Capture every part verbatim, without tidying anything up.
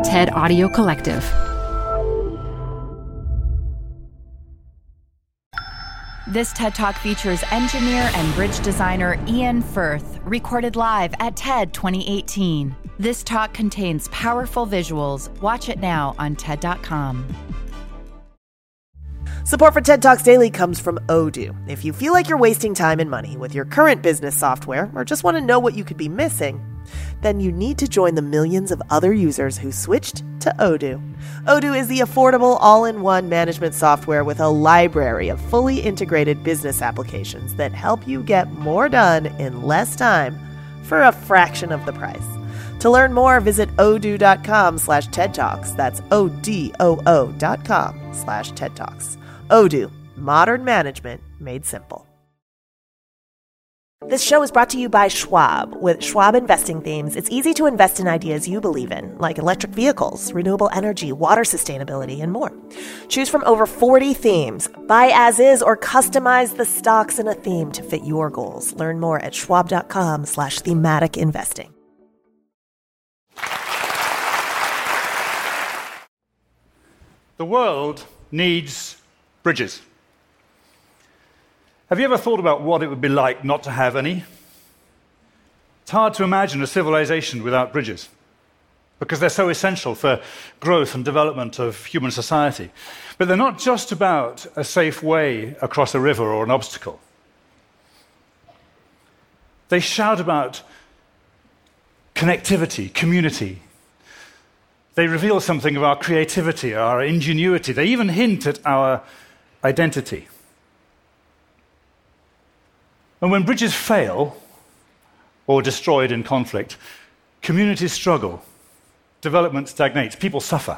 TED Audio Collective. This TED Talk features engineer and bridge designer Ian Firth, recorded live at TED twenty eighteen. This talk contains powerful visuals. Watch it now on TED dot com. Support for TED Talks Daily comes from Odoo. If you feel like you're wasting time and money with your current business software, or just want to know what you could be missing, then you need to join the millions of other users who switched to Odoo. Odoo is the affordable all-in-one management software with a library of fully integrated business applications that help you get more done in less time for a fraction of the price. To learn more, visit odoo.com slash TED Talks. That's O-D-O-O dot com slash TED Talks. Odoo, modern management made simple. This show is brought to you by Schwab. With Schwab investing themes, it's easy to invest in ideas you believe in, like electric vehicles, renewable energy, water sustainability, and more. Choose from over forty themes. Buy as is or customize the stocks in a theme to fit your goals. Learn more at schwab.com slash thematic investing. The world needs bridges. Have you ever thought about what it would be like not to have any? It's hard to imagine a civilization without bridges because they're so essential for growth and development of human society. But they're not just about a safe way across a river or an obstacle. They shout about connectivity, community. They reveal something of our creativity, our ingenuity. They even hint at our identity. And when bridges fail or are destroyed in conflict, communities struggle, development stagnates, people suffer.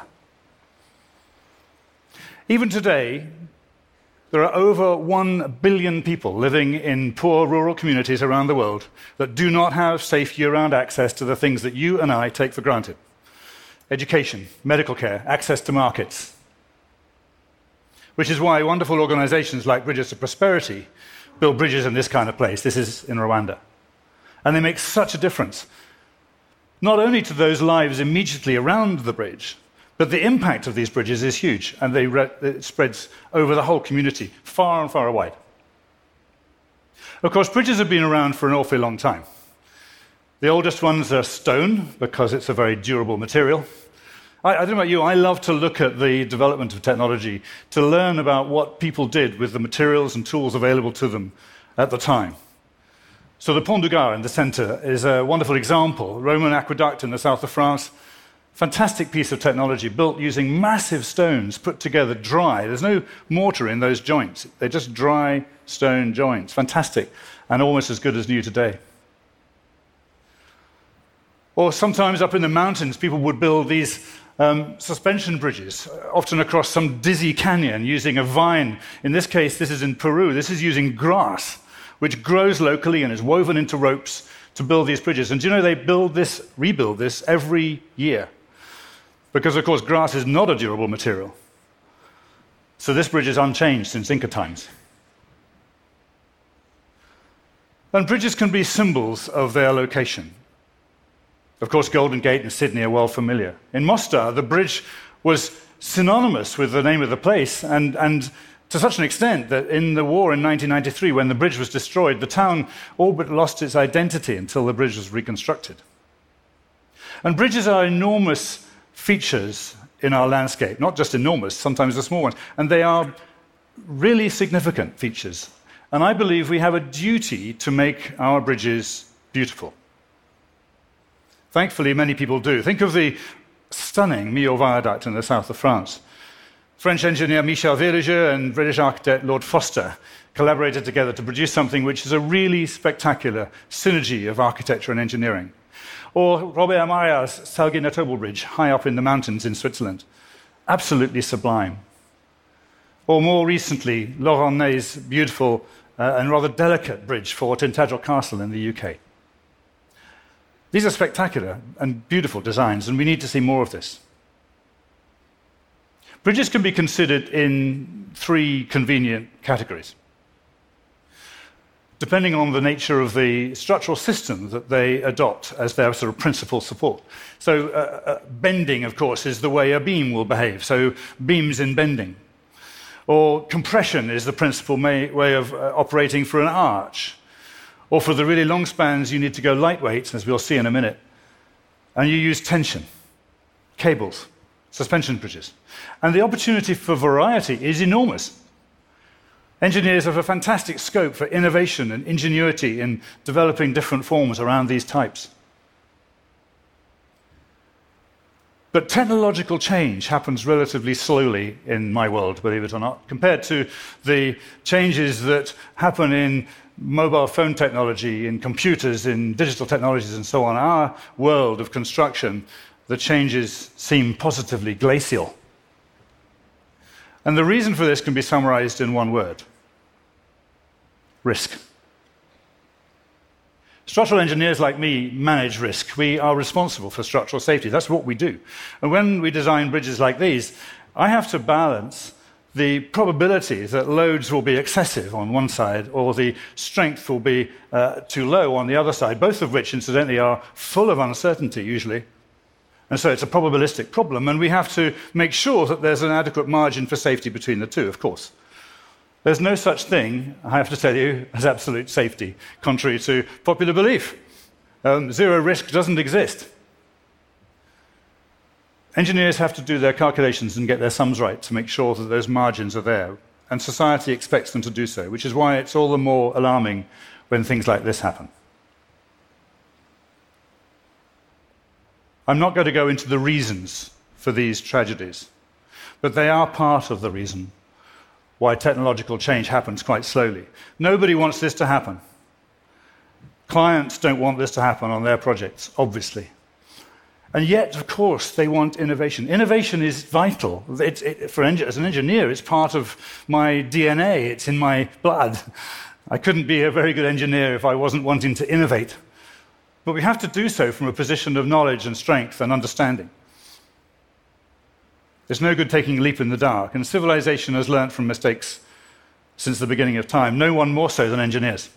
Even today, there are over one billion people living in poor rural communities around the world that do not have safe year-round access to the things that you and I take for granted. Education, medical care, access to markets. Which is why wonderful organizations like Bridges to Prosperity build bridges in this kind of place. This is in Rwanda. And they make such a difference, not only to those lives immediately around the bridge, but the impact of these bridges is huge, and they re- it spreads over the whole community, far and far wide. Of course, bridges have been around for an awfully long time. The oldest ones are stone, because it's a very durable material. I, I don't know about you, I love to look at the development of technology to learn about what people did with the materials and tools available to them at the time. So the Pont du Gard in the center is a wonderful example. Roman aqueduct in the south of France. Fantastic piece of technology built using massive stones put together dry. There's no mortar in those joints. They're just dry stone joints. Fantastic, and almost as good as new today. Or sometimes up in the mountains, people would build these um, suspension bridges, often across some dizzy canyon, using a vine. In this case, this is in Peru. This is using grass, which grows locally and is woven into ropes to build these bridges. And do you know they build this, rebuild this every year? Because, of course, grass is not a durable material. So this bridge is unchanged since Inca times. And bridges can be symbols of their location. Of course, Golden Gate in Sydney are well familiar. In Mostar, the bridge was synonymous with the name of the place, and, and to such an extent that in the war in nineteen ninety-three, when the bridge was destroyed, the town all but lost its identity until the bridge was reconstructed. And bridges are enormous features in our landscape, not just enormous, sometimes the small ones, and they are really significant features. And I believe we have a duty to make our bridges beautiful. Thankfully, many people do. Think of the stunning Millau Viaduct in the south of France. French engineer Michel Villager and British architect Lord Foster collaborated together to produce something which is a really spectacular synergy of architecture and engineering. Or Robert Maria's Salguines-Notable Bridge, high up in the mountains in Switzerland. Absolutely sublime. Or more recently, Laurent Ney's beautiful uh, and rather delicate bridge for Tintagel Castle in the U K. These are spectacular and beautiful designs, and we need to see more of this. Bridges can be considered in three convenient categories. depending on the nature of the structural system that they adopt as their sort of principal support. So uh, uh, bending, of course, is the way a beam will behave, so beams in bending. Or compression is the principal way of uh, operating for an arch. Or for the really long spans, you need to go lightweight, as we'll see in a minute, and you use tension, cables, suspension bridges. And the opportunity for variety is enormous. Engineers have a fantastic scope for innovation and ingenuity in developing different forms around these types. But technological change happens relatively slowly in my world, believe it or not, compared to the changes that happen in mobile phone technology, in computers, in digital technologies, and so on. Our world of construction, the changes seem positively glacial. And the reason for this can be summarized in one word: risk. Structural engineers like me manage risk. We are responsible for structural safety. That's what we do. And when we design bridges like these, I have to balance the probability that loads will be excessive on one side or the strength will be uh, too low on the other side, both of which, incidentally, are full of uncertainty usually. And so it's a probabilistic problem, and we have to make sure that there's an adequate margin for safety between the two, of course. There's no such thing, I have to tell you, as absolute safety, contrary to popular belief. Um, zero risk doesn't exist. Engineers have to do their calculations and get their sums right to make sure that those margins are there, and society expects them to do so, which is why it's all the more alarming when things like this happen. I'm not going to go into the reasons for these tragedies, but they are part of the reason why technological change happens quite slowly. Nobody wants this to happen. Clients don't want this to happen on their projects, obviously. And yet, of course, they want innovation. Innovation is vital. It's, it, for as an engineer, it's part of my D N A. It's in my blood. I couldn't be a very good engineer if I wasn't wanting to innovate. But we have to do so from a position of knowledge and strength and understanding. There's no good taking a leap in the dark, and civilization has learnt from mistakes since the beginning of time, no one more so than engineers.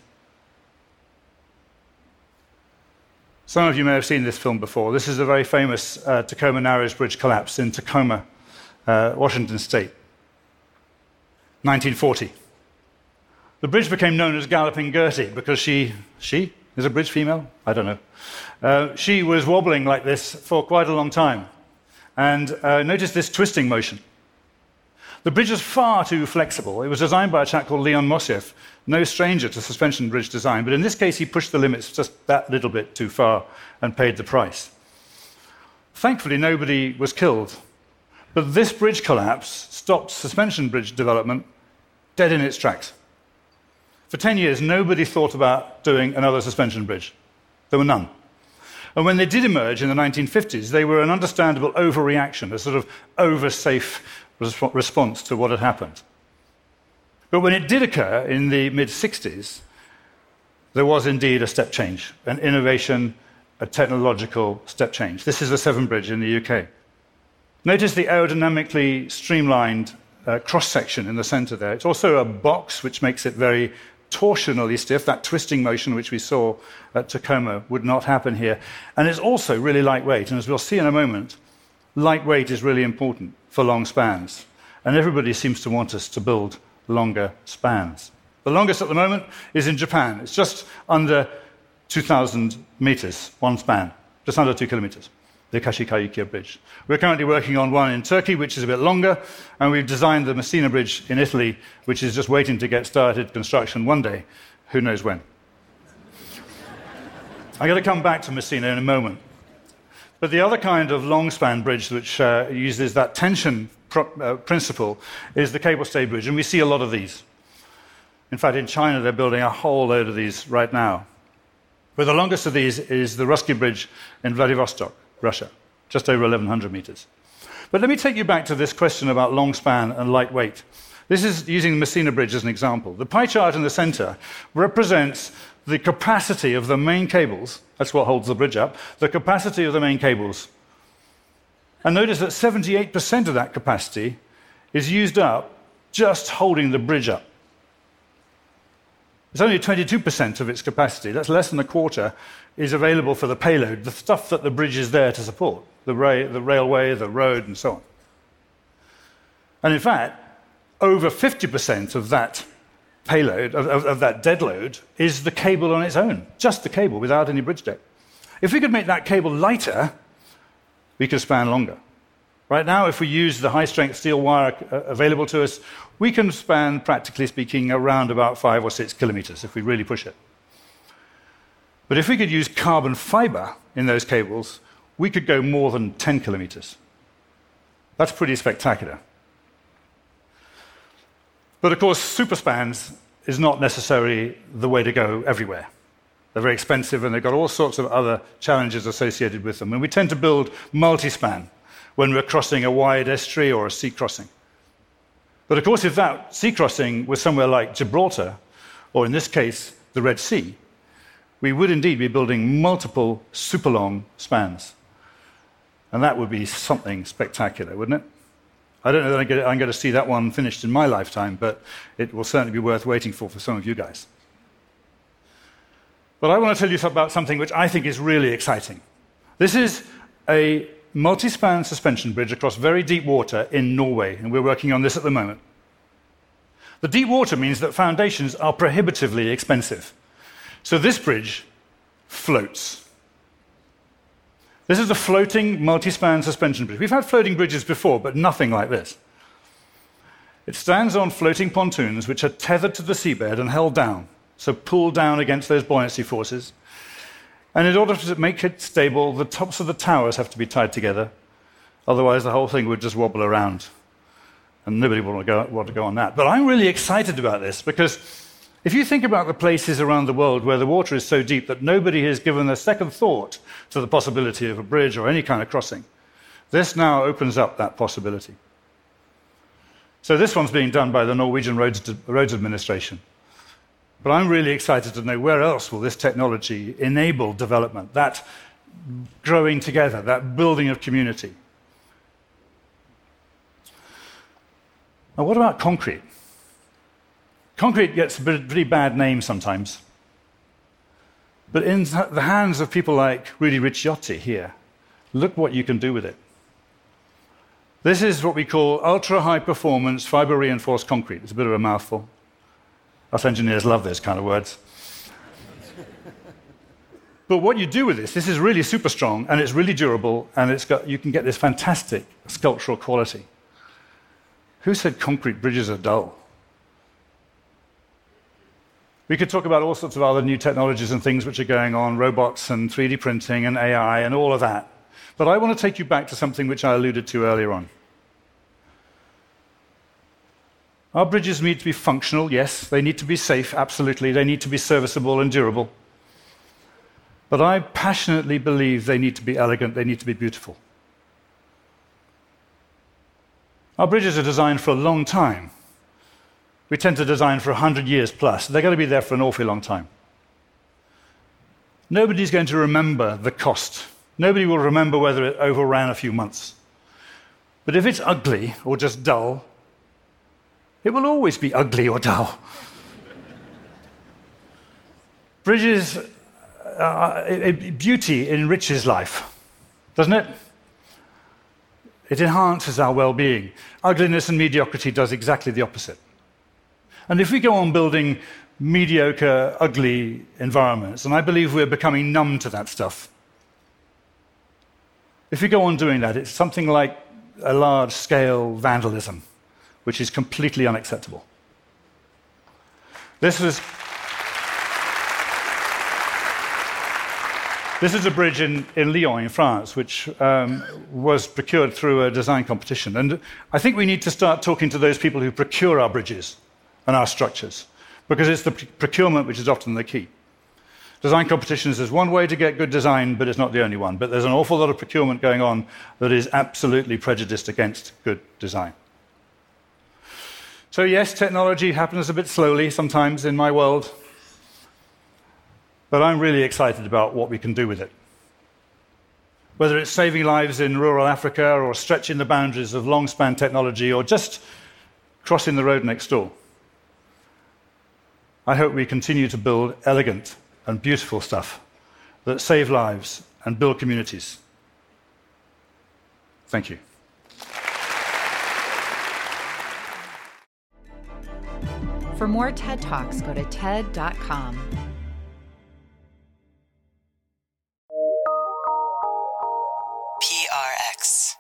Some of you may have seen this film before. This is a very famous uh, Tacoma Narrows Bridge collapse in Tacoma, uh, Washington State, nineteen forty. The bridge became known as Galloping Gertie because she, she is a bridge female? I don't know. Uh, she was wobbling like this for quite a long time. And uh, notice this twisting motion. The bridge is far too flexible. It was designed by a chap called Leon Moisseiff, no stranger to suspension bridge design, but in this case he pushed the limits just that little bit too far and paid the price. Thankfully, nobody was killed, but this bridge collapse stopped suspension bridge development dead in its tracks. For ten years, nobody thought about doing another suspension bridge. There were none. And when they did emerge in the nineteen fifties, they were an understandable overreaction, a sort of over-safe resp- response to what had happened. But when it did occur in the mid-sixties, there was indeed a step change, an innovation, a technological step change. This is the Severn Bridge in the U K. Notice the aerodynamically streamlined uh, cross-section in the center there. It's also a box, which makes it very torsionally stiff. That twisting motion which we saw at Tacoma would not happen here. And it's also really lightweight. And as we'll see in a moment, lightweight is really important for long spans. And everybody seems to want us to build longer spans. The longest at the moment is in Japan. It's just under two thousand meters, one span, just under two kilometers, the Kashikaikya Bridge. We're currently working on one in Turkey, which is a bit longer, and we've designed the Messina Bridge in Italy, which is just waiting to get started construction one day. Who knows when? I'm going to come back to Messina in a moment. But the other kind of long span bridge which uh, uses that tension Pro- uh, principle is the cable stay bridge, and we see a lot of these. In fact, in China, they're building a whole load of these right now. But the longest of these is the Russky Bridge in Vladivostok, Russia, just over eleven hundred meters. But let me take you back to this question about long span and lightweight. This is using the Messina Bridge as an example. The pie chart in the center represents the capacity of the main cables, that's what holds the bridge up, the capacity of the main cables. And notice that seventy-eight percent of that capacity is used up just holding the bridge up. It's only twenty-two percent of its capacity. That's less than a quarter is available for the payload, the stuff that the bridge is there to support, the, ra- the railway, the road, and so on. And in fact, over fifty percent of that payload, of, of, of that dead load, is the cable on its own, just the cable without any bridge deck. If we could make that cable lighter, we could span longer. Right now, if we use the high-strength steel wire available to us, we can span, practically speaking, around about five or six kilometers if we really push it. But if we could use carbon fiber in those cables, we could go more than ten kilometers. That's pretty spectacular. But of course, superspans is not necessarily the way to go everywhere. They're very expensive, and they've got all sorts of other challenges associated with them. And we tend to build multi-span when we're crossing a wide estuary or a sea crossing. But of course, if that sea crossing was somewhere like Gibraltar, or in this case, the Red Sea, we would indeed be building multiple super long spans. And that would be something spectacular, wouldn't it? I don't know that I'm going to see that one finished in my lifetime, but it will certainly be worth waiting for for some of you guys. But I want to tell you about something which I think is really exciting. This is a multi-span suspension bridge across very deep water in Norway, and we're working on this at the moment. The deep water means that foundations are prohibitively expensive. So this bridge floats. This is a floating multi-span suspension bridge. We've had floating bridges before, but nothing like this. It stands on floating pontoons which are tethered to the seabed and held down, so pulled down against those buoyancy forces. And in order to make it stable, the tops of the towers have to be tied together. Otherwise, the whole thing would just wobble around. And nobody would want to go, want to go on that. But I'm really excited about this because if you think about the places around the world where the water is so deep that nobody has given a second thought to the possibility of a bridge or any kind of crossing, this now opens up that possibility. So this one's being done by the Norwegian Roads, Roads Administration. But I'm really excited to know where else will this technology enable development, that growing together, that building of community. Now, what about concrete? Concrete gets a pretty bad name sometimes. But in the hands of people like Rudi Ricciotti here, look what you can do with it. This is what we call ultra-high-performance fiber-reinforced concrete. It's a bit of a mouthful. Us engineers love those kind of words. But what you do with this, this is really super strong, and it's really durable, and it's got, you can get this fantastic sculptural quality. Who said concrete bridges are dull? We could talk about all sorts of other new technologies and things which are going on, robots and three D printing and A I and all of that. But I want to take you back to something which I alluded to earlier on. Our bridges need to be functional, yes. They need to be safe, absolutely. They need to be serviceable and durable. But I passionately believe they need to be elegant, they need to be beautiful. Our bridges are designed for a long time. We tend to design for one hundred years plus. They're going to be there for an awfully long time. Nobody's going to remember the cost. Nobody will remember whether it overran a few months. But if it's ugly or just dull, it will always be ugly or dull. Bridges, uh, it, beauty enriches life, doesn't it? It enhances our well-being. Ugliness and mediocrity does exactly the opposite. And if we go on building mediocre, ugly environments, and I believe we're becoming numb to that stuff, if we go on doing that, it's something like a large-scale vandalism, which is completely unacceptable. This was... This is a bridge in, in Lyon, in France, which um, was procured through a design competition. And I think we need to start talking to those people who procure our bridges and our structures, because it's the procurement which is often the key. Design competitions is one way to get good design, but it's not the only one. But there's an awful lot of procurement going on that is absolutely prejudiced against good design. So yes, technology happens a bit slowly sometimes in my world, but I'm really excited about what we can do with it. Whether it's saving lives in rural Africa or stretching the boundaries of long-span technology or just crossing the road next door. I hope we continue to build elegant and beautiful stuff that save lives and build communities. Thank you. For more TED Talks, go to ted dot com. P R X.